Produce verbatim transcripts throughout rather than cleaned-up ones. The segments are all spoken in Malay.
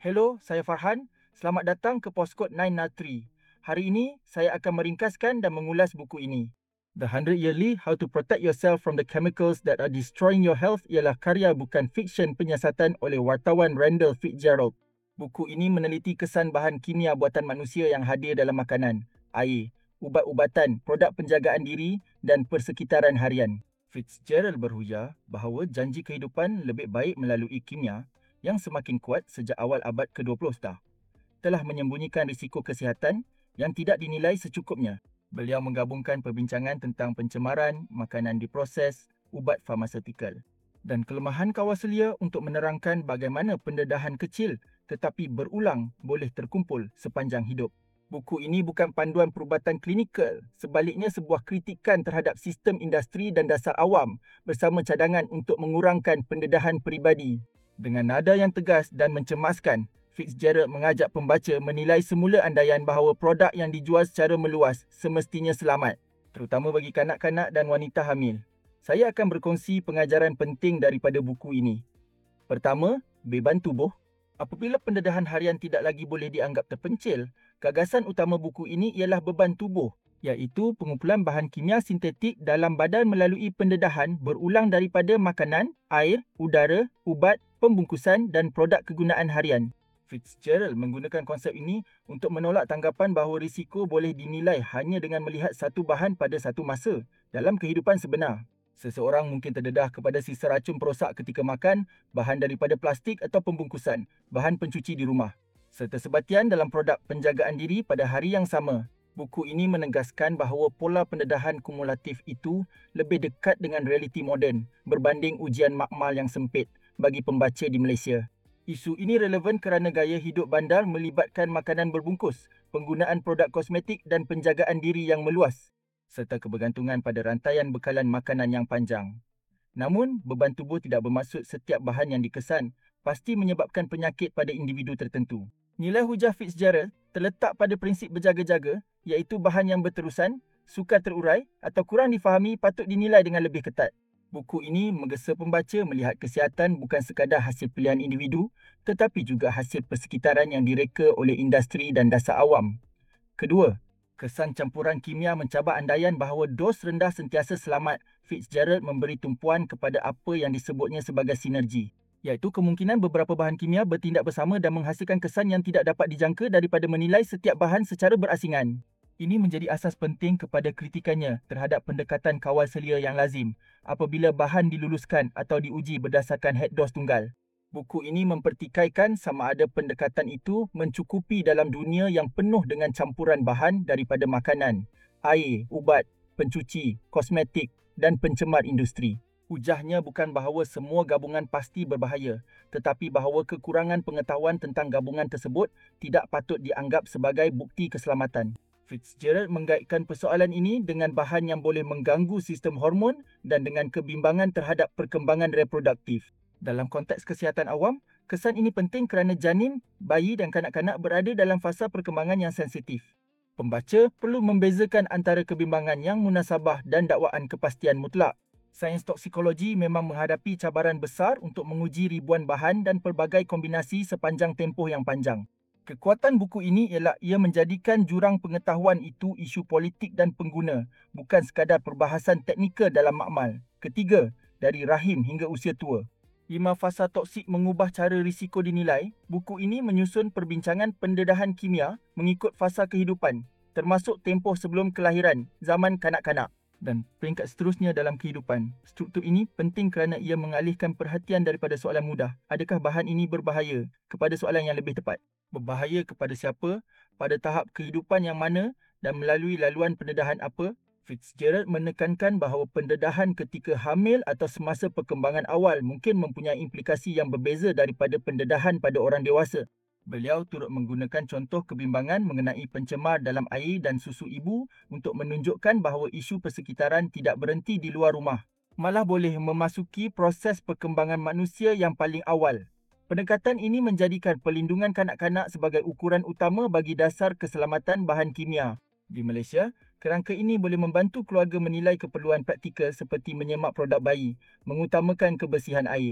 Hello, saya Farhan. Selamat datang ke Poskod sembilan Natri. Hari ini, saya akan meringkaskan dan mengulas buku ini. The one hundred Yearly How to Protect Yourself from the Chemicals That Are Destroying Your Health ialah karya bukan fiksyen penyiasatan oleh wartawan Randall Fitzgerald. Buku ini meneliti kesan bahan kimia buatan manusia yang hadir dalam makanan, air, ubat-ubatan, produk penjagaan diri dan persekitaran harian. Fitzgerald berhujah bahawa janji kehidupan lebih baik melalui kimia yang semakin kuat sejak awal abad ke dua puluh dah, telah menyembunyikan risiko kesihatan yang tidak dinilai secukupnya. Beliau menggabungkan perbincangan tentang pencemaran, makanan diproses, ubat farmasetikal dan kelemahan kawaselia untuk menerangkan bagaimana pendedahan kecil tetapi berulang boleh terkumpul sepanjang hidup. Buku ini bukan panduan perubatan klinikal, sebaliknya sebuah kritikan terhadap sistem industri dan dasar awam bersama cadangan untuk mengurangkan pendedahan peribadi. Dengan nada yang tegas dan mencemaskan, Fitzgerald mengajak pembaca menilai semula andaian bahawa produk yang dijual secara meluas semestinya selamat, terutama bagi kanak-kanak dan wanita hamil. Saya akan berkongsi pengajaran penting daripada buku ini. Pertama, beban tubuh. Apabila pendedahan harian tidak lagi boleh dianggap terpencil, gagasan utama buku ini ialah beban tubuh, iaitu pengumpulan bahan kimia sintetik dalam badan melalui pendedahan berulang daripada makanan, air, udara, ubat, pembungkusan dan produk kegunaan harian. Fitzgerald menggunakan konsep ini untuk menolak tanggapan bahawa risiko boleh dinilai hanya dengan melihat satu bahan pada satu masa dalam kehidupan sebenar. Seseorang mungkin terdedah kepada sisa racun perosak ketika makan, bahan daripada plastik atau pembungkusan, bahan pencuci di rumah, serta sebatian dalam produk penjagaan diri pada hari yang sama. Buku ini menegaskan bahawa pola pendedahan kumulatif itu lebih dekat dengan realiti moden berbanding ujian makmal yang sempit bagi pembaca di Malaysia. Isu ini relevan kerana gaya hidup bandar melibatkan makanan berbungkus, penggunaan produk kosmetik dan penjagaan diri yang meluas, serta kebergantungan pada rantaian bekalan makanan yang panjang. Namun, beban tubuh tidak bermaksud setiap bahan yang dikesan pasti menyebabkan penyakit pada individu tertentu. Nilai hujah Fitzgerald terletak pada prinsip berjaga-jaga, iaitu bahan yang berterusan, sukar terurai atau kurang difahami patut dinilai dengan lebih ketat. Buku ini menggesa pembaca melihat kesihatan bukan sekadar hasil pilihan individu, tetapi juga hasil persekitaran yang direka oleh industri dan dasar awam. Kedua, kesan campuran kimia mencabar andaian bahawa dos rendah sentiasa selamat. Fitzgerald memberi tumpuan kepada apa yang disebutnya sebagai sinergi, iaitu kemungkinan beberapa bahan kimia bertindak bersama dan menghasilkan kesan yang tidak dapat dijangka daripada menilai setiap bahan secara berasingan. Ini menjadi asas penting kepada kritikannya terhadap pendekatan kawal selia yang lazim apabila bahan diluluskan atau diuji berdasarkan head dos tunggal. Buku ini mempertikaikan sama ada pendekatan itu mencukupi dalam dunia yang penuh dengan campuran bahan daripada makanan, air, ubat, pencuci, kosmetik dan pencemar industri. Hujahnya bukan bahawa semua gabungan pasti berbahaya, tetapi bahawa kekurangan pengetahuan tentang gabungan tersebut tidak patut dianggap sebagai bukti keselamatan. Fitzgerald menggaitkan persoalan ini dengan bahan yang boleh mengganggu sistem hormon dan dengan kebimbangan terhadap perkembangan reproduktif. Dalam konteks kesihatan awam, kesan ini penting kerana janin, bayi dan kanak-kanak berada dalam fasa perkembangan yang sensitif. Pembaca perlu membezakan antara kebimbangan yang munasabah dan dakwaan kepastian mutlak. Sains toksikologi memang menghadapi cabaran besar untuk menguji ribuan bahan dan pelbagai kombinasi sepanjang tempoh yang panjang. Kekuatan buku ini ialah ia menjadikan jurang pengetahuan itu isu politik dan pengguna, bukan sekadar perbahasan teknikal dalam makmal. Ketiga, dari rahim hingga usia tua. Lima fasa toksik mengubah cara risiko dinilai. Buku ini menyusun perbincangan pendedahan kimia mengikut fasa kehidupan, termasuk tempoh sebelum kelahiran, zaman kanak-kanak dan peringkat seterusnya dalam kehidupan. Struktur ini penting kerana ia mengalihkan perhatian daripada soalan mudah, adakah bahan ini berbahaya, kepada soalan yang lebih tepat, berbahaya kepada siapa, pada tahap kehidupan yang mana dan melalui laluan pendedahan apa. Fitzgerald menekankan bahawa pendedahan ketika hamil atau semasa perkembangan awal mungkin mempunyai implikasi yang berbeza daripada pendedahan pada orang dewasa. Beliau turut menggunakan contoh kebimbangan mengenai pencemar dalam air dan susu ibu untuk menunjukkan bahawa isu persekitaran tidak berhenti di luar rumah, malah boleh memasuki proses perkembangan manusia yang paling awal. Pendekatan ini menjadikan perlindungan kanak-kanak sebagai ukuran utama bagi dasar keselamatan bahan kimia. Di Malaysia, kerangka ini boleh membantu keluarga menilai keperluan praktikal seperti menyemak produk bayi, mengutamakan kebersihan air,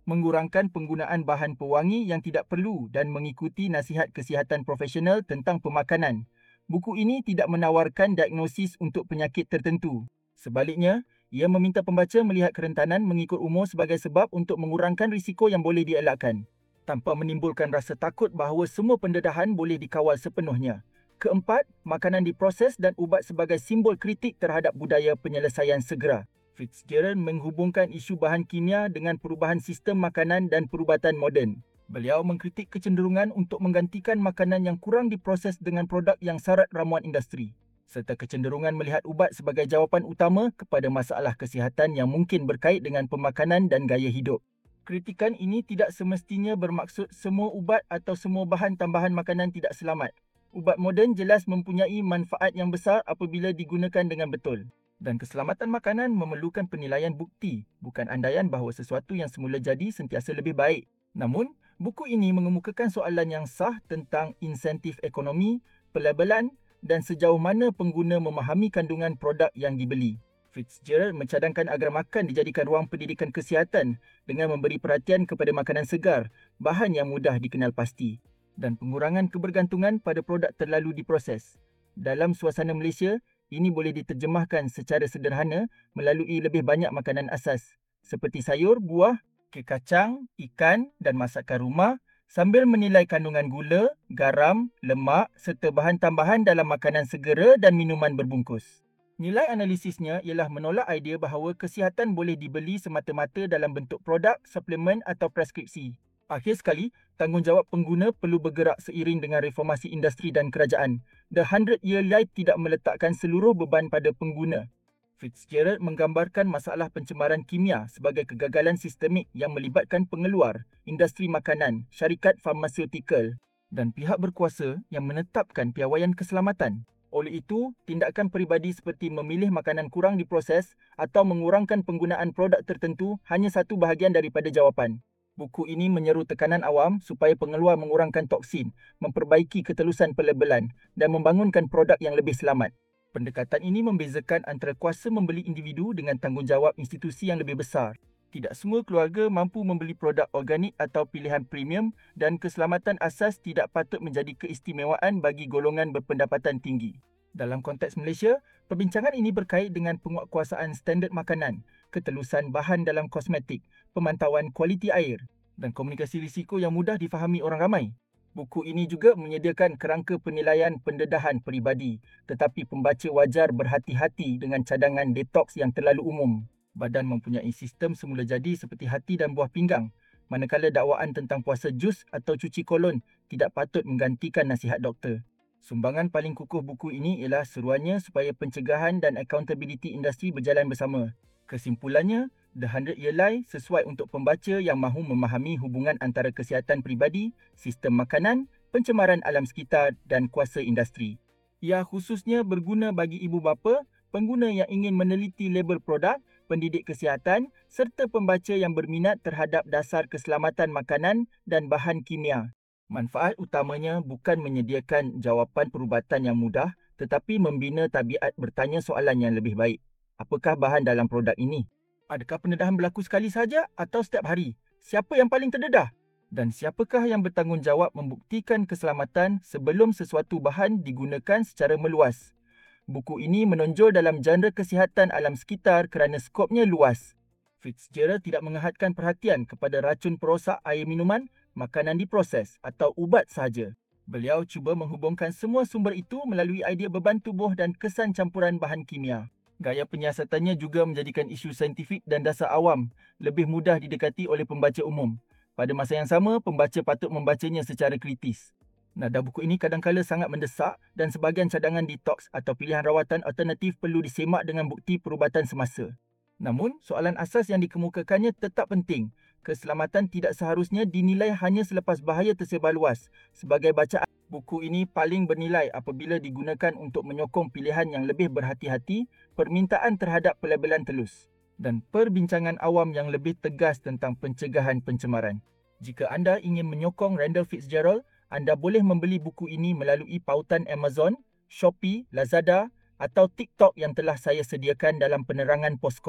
mengurangkan penggunaan bahan pewangi yang tidak perlu dan mengikuti nasihat kesihatan profesional tentang pemakanan. Buku ini tidak menawarkan diagnosis untuk penyakit tertentu. Sebaliknya, ia meminta pembaca melihat kerentanan mengikut umur sebagai sebab untuk mengurangkan risiko yang boleh dielakkan, tanpa menimbulkan rasa takut bahawa semua pendedahan boleh dikawal sepenuhnya. Keempat, makanan diproses dan ubat sebagai simbol kritik terhadap budaya penyelesaian segera. Fitzgerald menghubungkan isu bahan kimia dengan perubahan sistem makanan dan perubatan moden. Beliau mengkritik kecenderungan untuk menggantikan makanan yang kurang diproses dengan produk yang syarat ramuan industri, serta kecenderungan melihat ubat sebagai jawapan utama kepada masalah kesihatan yang mungkin berkait dengan pemakanan dan gaya hidup. Kritikan ini tidak semestinya bermaksud semua ubat atau semua bahan tambahan makanan tidak selamat. Ubat moden jelas mempunyai manfaat yang besar apabila digunakan dengan betul. Dan keselamatan makanan memerlukan penilaian bukti, bukan andaian bahawa sesuatu yang semula jadi sentiasa lebih baik. Namun, buku ini mengemukakan soalan yang sah tentang insentif ekonomi, pelabelan dan sejauh mana pengguna memahami kandungan produk yang dibeli. Fitzgerald mencadangkan agar makan dijadikan ruang pendidikan kesihatan dengan memberi perhatian kepada makanan segar, bahan yang mudah dikenal pasti, dan pengurangan kebergantungan pada produk terlalu diproses. Dalam suasana Malaysia, ini boleh diterjemahkan secara sederhana melalui lebih banyak makanan asas, seperti sayur, buah, kacang, ikan dan masakan rumah, sambil menilai kandungan gula, garam, lemak serta bahan tambahan dalam makanan segera dan minuman berbungkus. Nilai analisisnya ialah menolak idea bahawa kesihatan boleh dibeli semata-mata dalam bentuk produk, suplemen atau preskripsi. Akhir sekali, tanggungjawab pengguna perlu bergerak seiring dengan reformasi industri dan kerajaan. The Hundred Year Life tidak meletakkan seluruh beban pada pengguna. Fitzgerald menggambarkan masalah pencemaran kimia sebagai kegagalan sistemik yang melibatkan pengeluar, industri makanan, syarikat farmaseutikal dan pihak berkuasa yang menetapkan piawaian keselamatan. Oleh itu, tindakan peribadi seperti memilih makanan kurang diproses atau mengurangkan penggunaan produk tertentu hanya satu bahagian daripada jawapan. Buku ini menyeru tekanan awam supaya pengeluar mengurangkan toksin, memperbaiki ketelusan pelabelan dan membangunkan produk yang lebih selamat. Pendekatan ini membezakan antara kuasa membeli individu dengan tanggungjawab institusi yang lebih besar. Tidak semua keluarga mampu membeli produk organik atau pilihan premium dan keselamatan asas tidak patut menjadi keistimewaan bagi golongan berpendapatan tinggi. Dalam konteks Malaysia, perbincangan ini berkait dengan penguatkuasaan standard makanan, ketelusan bahan dalam kosmetik, pemantauan kualiti air dan komunikasi risiko yang mudah difahami orang ramai. Buku ini juga menyediakan kerangka penilaian pendedahan peribadi, tetapi pembaca wajar berhati-hati dengan cadangan detoks yang terlalu umum. Badan mempunyai sistem semula jadi seperti hati dan buah pinggang, manakala dakwaan tentang puasa jus atau cuci kolon tidak patut menggantikan nasihat doktor. Sumbangan paling kukuh buku ini ialah seruannya supaya pencegahan dan accountability industri berjalan bersama. Kesimpulannya, The Hundred Year Lie sesuai untuk pembaca yang mahu memahami hubungan antara kesihatan peribadi, sistem makanan, pencemaran alam sekitar dan kuasa industri. Ia khususnya berguna bagi ibu bapa, pengguna yang ingin meneliti label produk, pendidik kesihatan serta pembaca yang berminat terhadap dasar keselamatan makanan dan bahan kimia. Manfaat utamanya bukan menyediakan jawapan perubatan yang mudah, tetapi membina tabiat bertanya soalan yang lebih baik. Apakah bahan dalam produk ini? Adakah pendedahan berlaku sekali saja atau setiap hari? Siapa yang paling terdedah? Dan siapakah yang bertanggungjawab membuktikan keselamatan sebelum sesuatu bahan digunakan secara meluas? Buku ini menonjol dalam genre kesihatan alam sekitar kerana skopnya luas. Fitzgerald tidak mengahadkan perhatian kepada racun perosak air minuman, makanan diproses atau ubat sahaja. Beliau cuba menghubungkan semua sumber itu melalui idea beban tubuh dan kesan campuran bahan kimia. Gaya penyiasatannya juga menjadikan isu saintifik dan dasar awam lebih mudah didekati oleh pembaca umum. Pada masa yang sama, pembaca patut membacanya secara kritis. Nada buku ini kadangkala sangat mendesak dan sebahagian cadangan detoks atau pilihan rawatan alternatif perlu disemak dengan bukti perubatan semasa. Namun, soalan asas yang dikemukakannya tetap penting. Keselamatan tidak seharusnya dinilai hanya selepas bahaya tersebar luas. Sebagai bacaan, buku ini paling bernilai apabila digunakan untuk menyokong pilihan yang lebih berhati-hati, permintaan terhadap pelabelan telus, dan perbincangan awam yang lebih tegas tentang pencegahan pencemaran. Jika anda ingin menyokong Randall Fitzgerald, anda boleh membeli buku ini melalui pautan Amazon, Shopee, Lazada atau TikTok yang telah saya sediakan dalam penerangan postkod.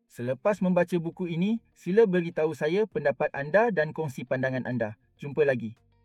Selepas membaca buku ini, sila beritahu saya pendapat anda dan kongsi pandangan anda. Jumpa lagi.